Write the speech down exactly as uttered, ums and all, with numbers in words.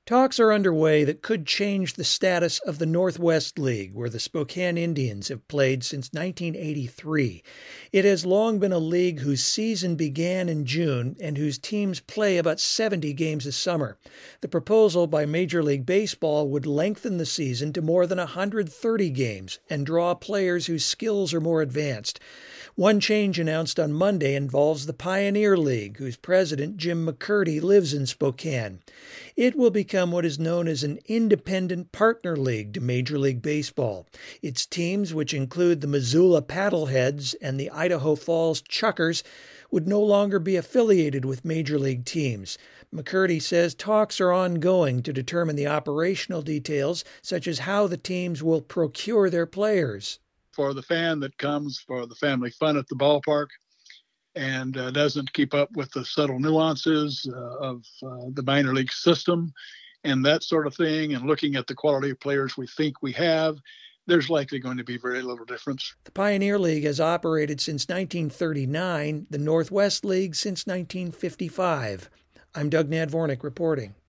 Talks are underway that could change the status of the Northwest League, where the Spokane Indians have played since nineteen eighty-three. It has long been a league whose season began in June and whose teams play about seventy games a summer. The proposal by Major League Baseball would lengthen the season to more than one hundred thirty games and draw players whose skills are more advanced. One change announced on Monday involves the Pioneer League, whose president, Jim McCurdy, lives in Spokane. It will become what is known as an independent partner league to Major League Baseball. Its teams, which include the Missoula Paddleheads and the Idaho Falls Chuckers, would no longer be affiliated with Major League teams. McCurdy says talks are ongoing to determine the operational details, such as how the teams will procure their players. For the fan that comes for the family fun at the ballpark and uh, doesn't keep up with the subtle nuances uh, of uh, the minor league system and that sort of thing, and looking at the quality of players we think we have, there's likely going to be very little difference. The Pioneer League has operated since nineteen thirty-nine, the Northwest League since nineteen fifty-five. I'm Doug Nadvornik reporting.